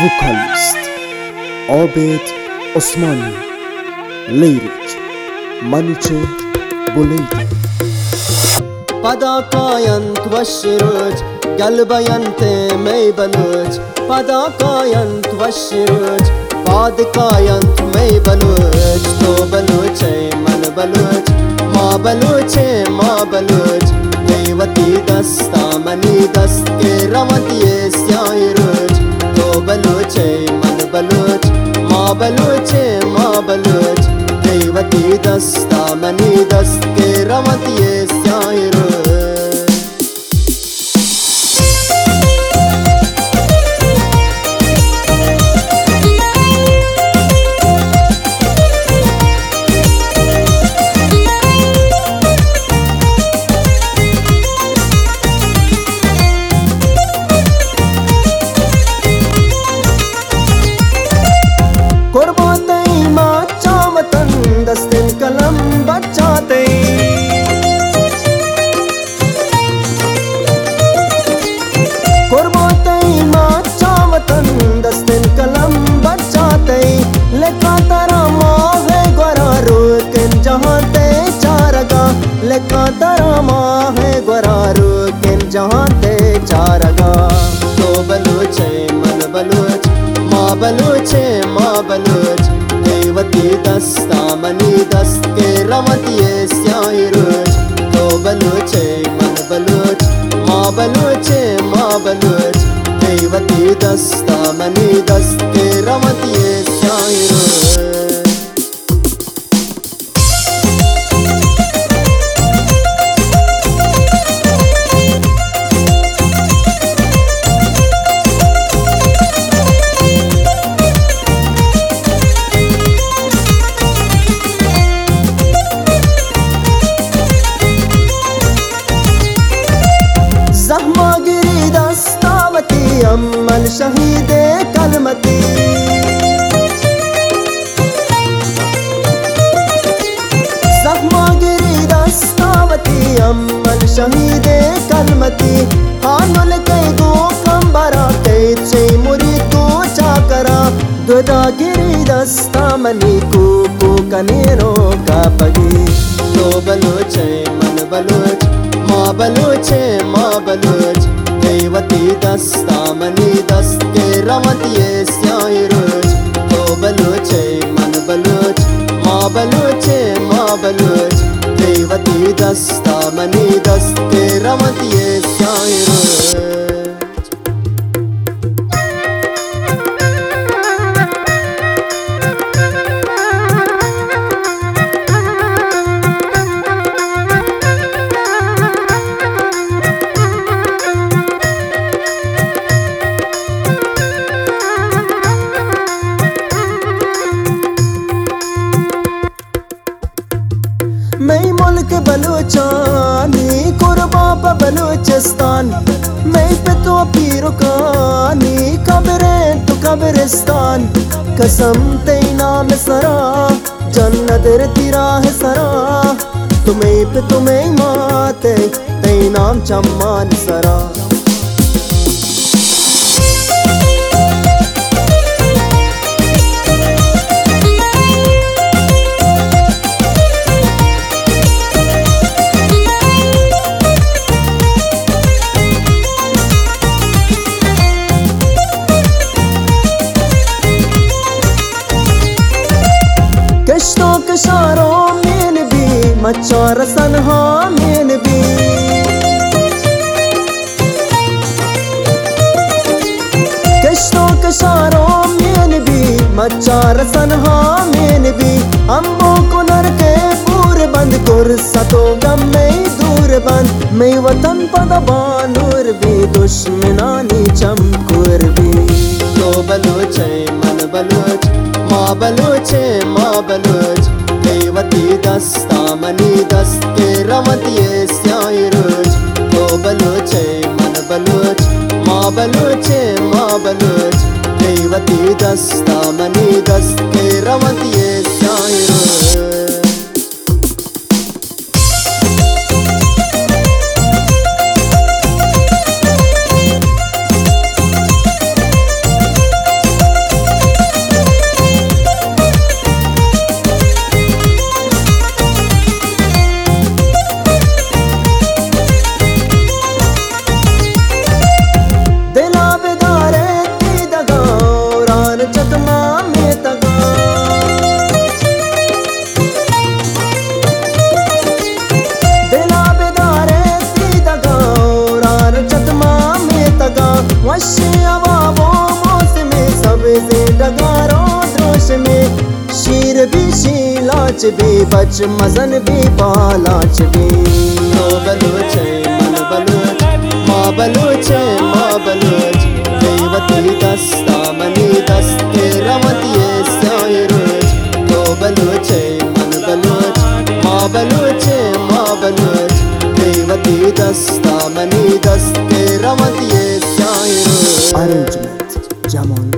vocalist عابد عثماني lyric منيچه بوليدي Padakayan tvashruj galbayante mei baluj Padakayan tvashruj padakayan mei baluj to baluche man baluj ma baluj devati dasta mani dast ke rawatiye syairuj to baluche man baluj ma baluj devati dasta mani dast ke rawatiye syairuj दस्तिन कलम बचाते कुर्बाते माचा वतन दस्तिन कलम बचाते लेका तारा माँ है ग्वरा रुकिन जहाँ ते चारगा लेका तारा माँ है ग्वरा रुकिन जहाँ ते चारगा तो बलूचे मन बलूच माँ Baloch devati dasta mani dast ke rawatiye syairuj to baluche man baluch ma baluch devati dasta mani dast ke rawatiye syairuj ज़हमागिरी दस्तावती Ammal शहीदे Kalmati ज़हमागिरी दस्तावती Ammal शहीदे Kalmati हानुल कई दो कंबरा कई चे मुरी तो चाकरा दुदागिरी दस्तामनी को कनेरो का पगी तो बलूचे मन बलूच माँ Baloch devati dasta mani dast ke rawatiye syairuj to baluche man baluch ma baluch devati dasta mani dast ke rawatiye syairuj मैं मुल्क बलूचानी कुर्बान बलूचिस्तान मैं पे तो पीरुकानी कब्रें तो कब्रिस्तान कसम ते नाम सरा जन्नत तिरा है सरा तुम्हें पे तुम्हें माते ते नाम चम्मान सरा कशारों में भी मचार सनहा में भी कशारों में भी मचार सनहा में भी अम्बो को नर के पूरे बंद कर सतो गम में दूर बंद मैं वतन पदबानूर भी दुश्मनानी चमकुर भी तो बलूचे मन बलूच माँ Baloch devati dasta mani dast ke rawatiye syairuj to baluche man baluch ma baluch devati dasta mani dast ke rawatiye syairuj अवाबो मौसमे सबसे डगारो द्रोश में शीर भी शीलाच भी बच मजन भी पालाच भी नो बलूच मन बलूच माँ बलूच देवती दस्ता मनी दस्ते रमतिये सायरुच नो बलूच मन बलूच माँ बलूच देवती दस्ता मनी दस्ते रमतिये सायरुच Arrangement Jamon